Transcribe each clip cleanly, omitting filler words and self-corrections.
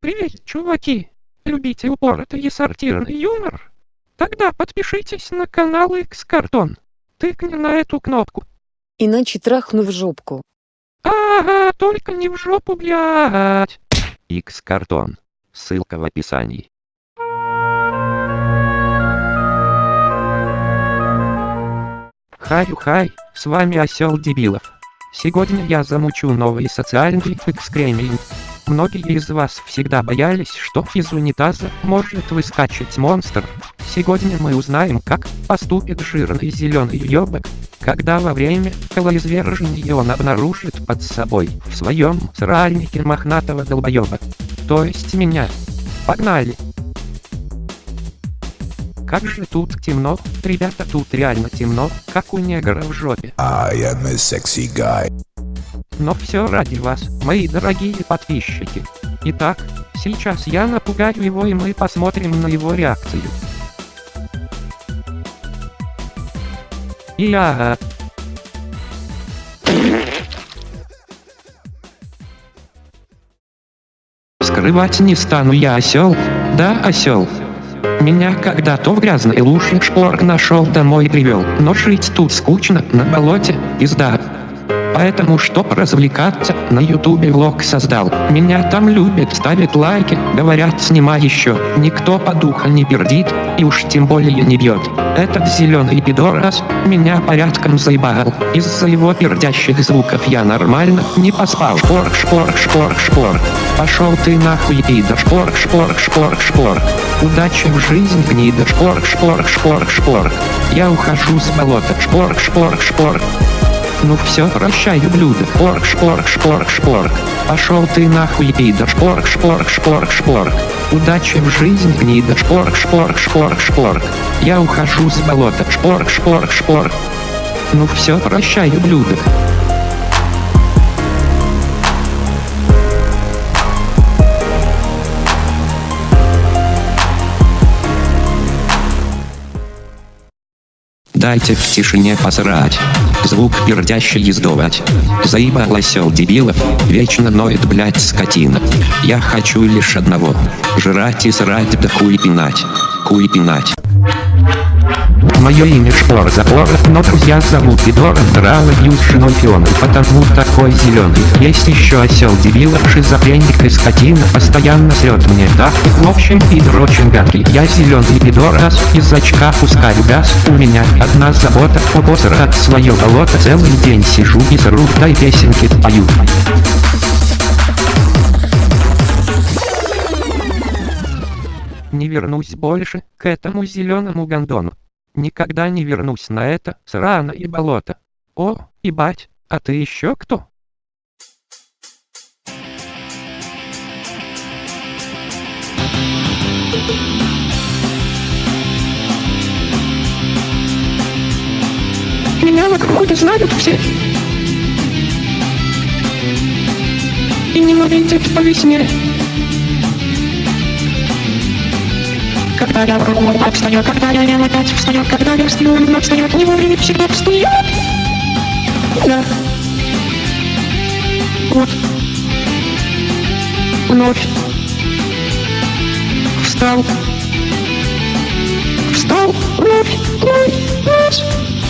Привет, чуваки! Любите упоротый и сортирный юмор? Тогда подпишитесь на канал X-Carton. Тыкни на эту кнопку. Иначе трахну в жопку. Ага, только не в жопу, блядь. X-Carton. Ссылка в описании. Хай, с вами Осел Дебилов. Сегодня я замучу новый социальный экскремент. Многие из вас всегда боялись, что из унитаза может выскочить монстр. Сегодня мы узнаем, как поступит жирный зеленый ёбок, когда во время колоизвержения он обнаружит под собой в своем сральнике мохнатого долбоёба. То есть меня. Погнали! Как же тут темно, ребята, тут реально темно, как у негра в жопе. I am a sexy guy. Но все ради вас, мои дорогие подписчики. Итак, сейчас я напугаю его, и мы посмотрим на его реакцию. Ага. Скрывать не стану, я осел. Да, осел. Меня когда-то в грязной луже шпорг нашел, домой привел, но жить тут скучно, на болоте, пизда. Поэтому, чтоб развлекаться, на ютубе влог создал. Меня там любят, ставят лайки, говорят, снимай еще. Никто по духу не пердит, и уж тем более не бьет. Этот зеленый пидорас меня порядком заебал. Из-за его пердящих звуков я нормально не поспал. Шпорг, шпорг, шпорг, шпорг. Пошел ты нахуй, пидор. Шпорг, шпорг, шпорг, шпорг. Удачи в жизнь, гнида. Шпорг, шпорг, шпорг, шпорг. Я ухожу с болота. Шпорг, шпорг, шпорг. Ну все, прощай, ублюдок. Шпорг, шпорг, шпорг, шпорг. Пошел ты нахуй, пидор. Шпорг, шпорг, шпорг, шпорг. Удачи в жизнь, гнида. Шпорг, шпорг, шпорг, шпорг. Я ухожу с болота. Шпорг, шпорг, шпорг. Ну все, прощай, ублюдок. Дайте в тишине посрать. Звук пердящий издувать. Заебал осел Дебилов, вечно ноет, блять, скотина. Я хочу лишь одного. Жрать и срать да хуй пинать. Хуй пинать. Мое имя Шпор Запор, но друзья зовут Пидора, драла бьют с женой Фионой, потому такой зеленый. Есть еще осел Дебилов, шизофреник и скотина, постоянно срет мне, да? В общем, пидор очень гадкий. Я зеленый пидорас, из очка пускаю газ. У меня одна забота, обосрать свое болото. Целый день сижу и сру, да и песенки пою. Не вернусь больше к этому зеленому гондону. Никогда не вернусь на это сраное болото. О, ебать, а ты еще кто? Меня вокруг знают все. И ненавидят по весне. Когда я вру, встаю, когда я опять встаю, когда я сплю, но встает не вовремя, всегда встаю. Да. Вот. Вновь. Встал. Встал. Вновь. Вновь.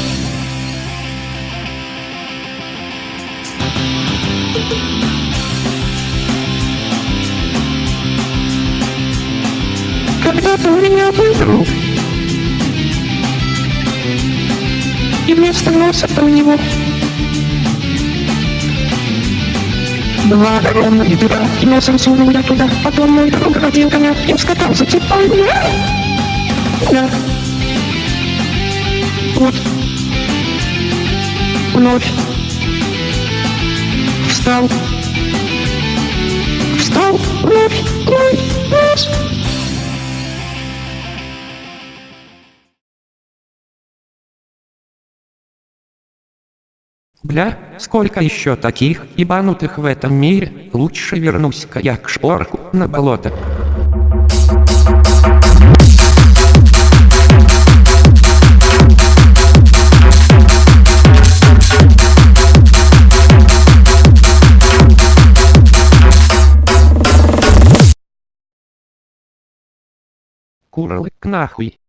Когда-то у меня был друг, и вместо носа-то у него два огромных дыра, и носом сунул я туда. Потом мой друг родил коня и скакал за цепом. Да. Вот. Вновь. Встал. Встал. Вновь. Вновь. Бля, сколько еще таких ебанутых в этом мире? Лучше вернусь-ка я к Шпоргу на болото. Курлык нахуй.